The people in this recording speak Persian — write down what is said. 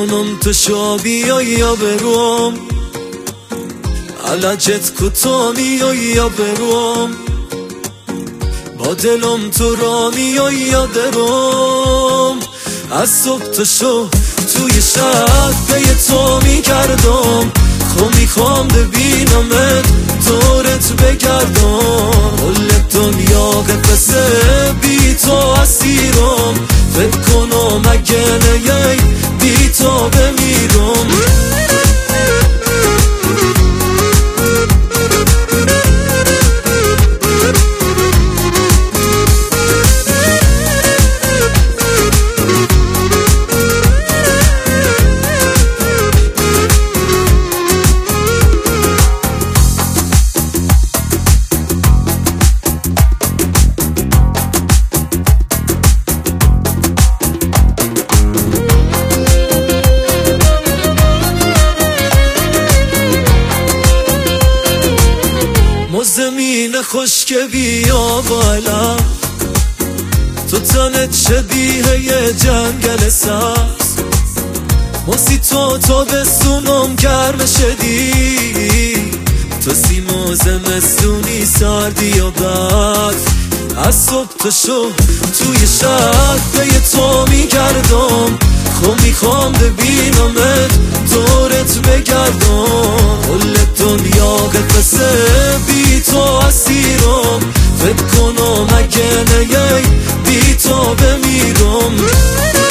کنم تو شو بیای یا بروم، علجت کتا میای یا بروم، با دلم تو را میای یا درم. از صبح تا شو توی شهر پی تو میگردم، خب میخوام ببینمت دورت بگردم. کل دنیا قفسه بی تو اسیرم، فکر کنم اگه نیای بی تو بمیرم. زمین خشک بیا بالا، تو تنت شبیه یه جنگل سبز، موسی تو تابستونم گرم شدی، تو سیما زمستونی سردی و برف. از صبح تا شو توی شهر پی تو میگردم، خب میخوام ببینمت دورت بگردم. کل دنیا قفسه بی تو اسیرم، فکر کنم اگه نیای بی تو بمیرم.